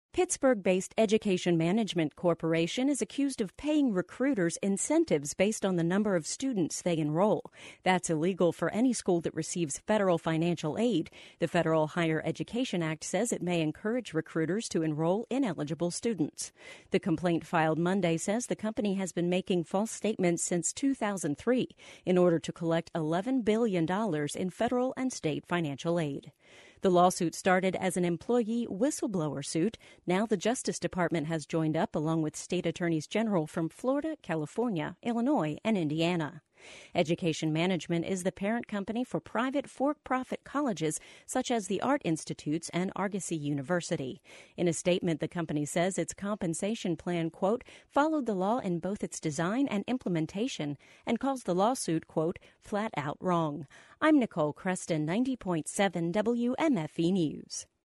Pittsburgh-based Education Management Corporation is accused of paying recruiters incentives based on the number of students they enroll. That's illegal for any school that receives federal financial aid. The Federal Higher Education Act says it may encourage recruiters to enroll ineligible students. The complaint filed Monday says the company has been making false statements since 2003 in order to collect $11 billion in federal and state financial aid. The lawsuit started as an employee whistleblower suit. Now the Justice Department has joined up along with state attorneys general from Florida, California, Illinois, and Indiana. Education Management is the parent company for private for-profit colleges such as the Art Institutes and Argosy University. In a statement, the company says its compensation plan, quote, followed the law in both its design and implementation and calls the lawsuit, quote, flat out wrong. I'm Nicole Creston, 90.7 WMFE News.